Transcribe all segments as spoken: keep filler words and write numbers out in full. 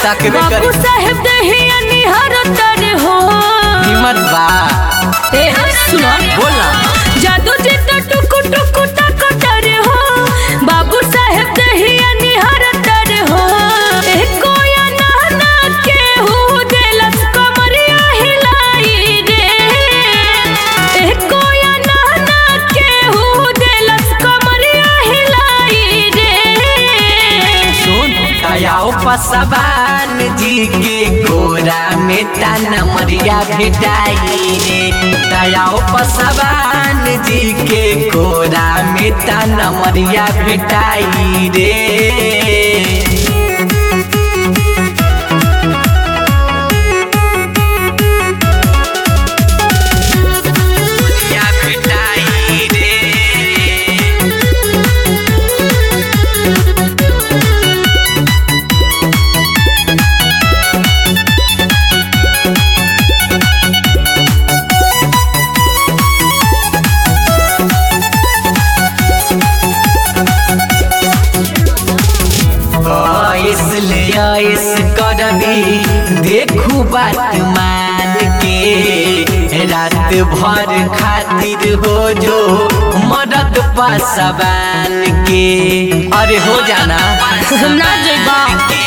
तकबे बाबू करी साहेब दहिया निहार तर हो हिम्मत बा। ए सुनो बोल ना। जादू जी तो टुकु टुकु तक तर हो बाबू साहेब दहिया निहार तर हो ए कोया नाना के हो देलस कमरिया हिलाई रे ए कोया नाना के हो देलस कमरिया हिलाई रे सुन दयाओ पसवान जी के गोरा में ताना मरिया भेटाई रे। दयाओ पसवान जी के गोरा में ताना मरिया भेटाई रे। मरिया भेटाई रे। इसलिए इस करबी देखू बात मान के रात भर खातिर हो जो मदद पासवान के। अरे हो जाना ना जइबा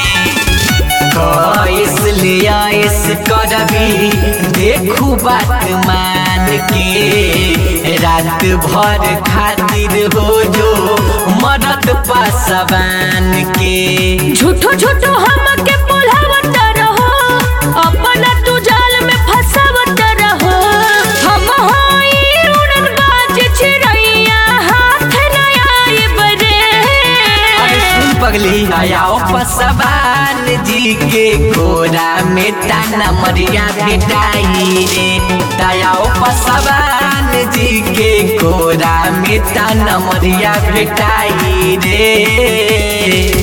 इसलिए इस करबी देखू बात मान के रात भर खातिर हो जो मदद पासवान के। झूठो झूठो हमके पुलावत रहो अपना तू जाल में फंसावत रहो हम होई उड़न बाज चिड़ैया हाथ न आए बरे। अरे सुन पगली दयाओ पसवान जी के गोरा में ताना मरिया भेटाई रे। दयाओ पसवान जी के गोरा में ताना मरिया भेटाई रे।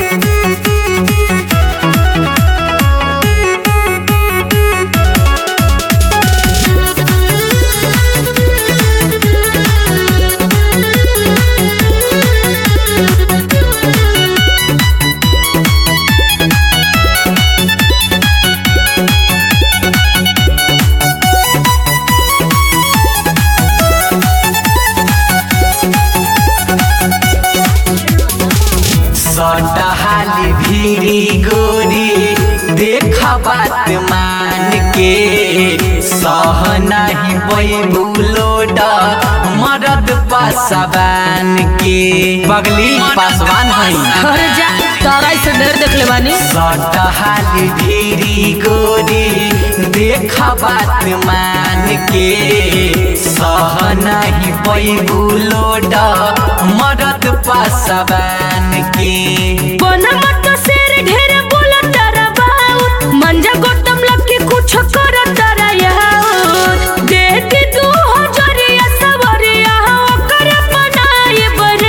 सटहाली भीरी गोरी देख बात मान के सह नहीं बैबुलोड मरद पासवान के। पगली पासवान है अरे जा तारा से डर देख ले बानी। सटहाली भीरी गोरी देख बात मान के सह नहीं बैबुलोड मरद पासवान के। बना मत शेर ढेर बोला तारा बाऊ मंजा गौतम लकी कुछ कर तारा याऊ देती तू हजरिया सवरिया ओकर बनाए बरे।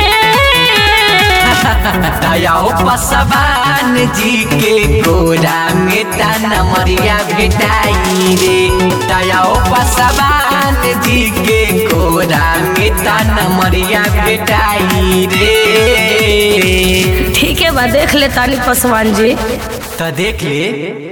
दयाओ पसवान जी के गोरा में ताना मरिया भेटाई रे। दयाओ पसवान जी के गोरा में ताना मरिया भेटाई रे। ठीक है बा देख ले तानी पसवान जी तो देख ले।